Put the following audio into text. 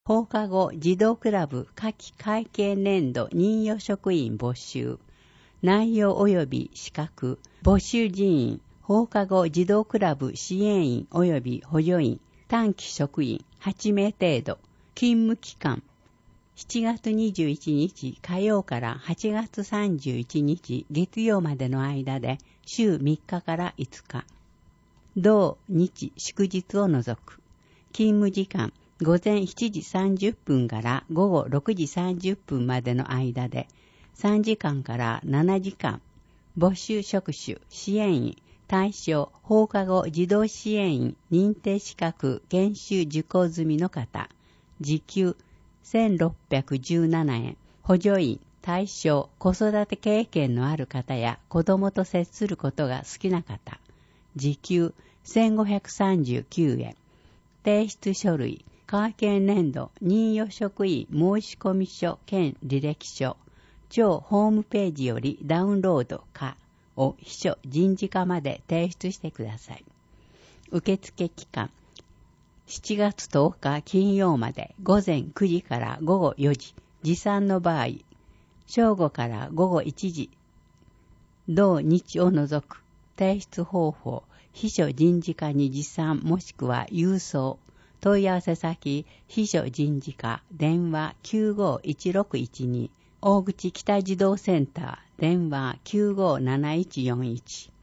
放課後児童クラブ夏季会計年度任用職員募集。内容及び資格。募集人員。放課後児童クラブ支援員及び補助員。短期職員8名程度。勤務期間。7月21日火曜から8月31日月曜までの間で週3日から5日。同日祝日を除く。勤務時間。午前7時30分から午後6時30分までの間で3時間から7時間。募集職種、支援員、対象、放課後児童支援員、認定資格、研修受講済みの方。時給1617円。補助員、対象、子育て経験のある方や子供と接することが好きな方。時給1539円。提出書類、会計年度任用職員申込書兼履歴書、庁ホームページよりダウンロードかを秘書人事課まで提出してください。受付期間、7月10日金曜まで午前9時から午後4時、持参の場合、正午から午後1時、同日を除く。提出方法、秘書人事課に持参もしくは郵送。問い合わせ先、秘書人事課、電話 951612、大口北児童センター、電話 957141。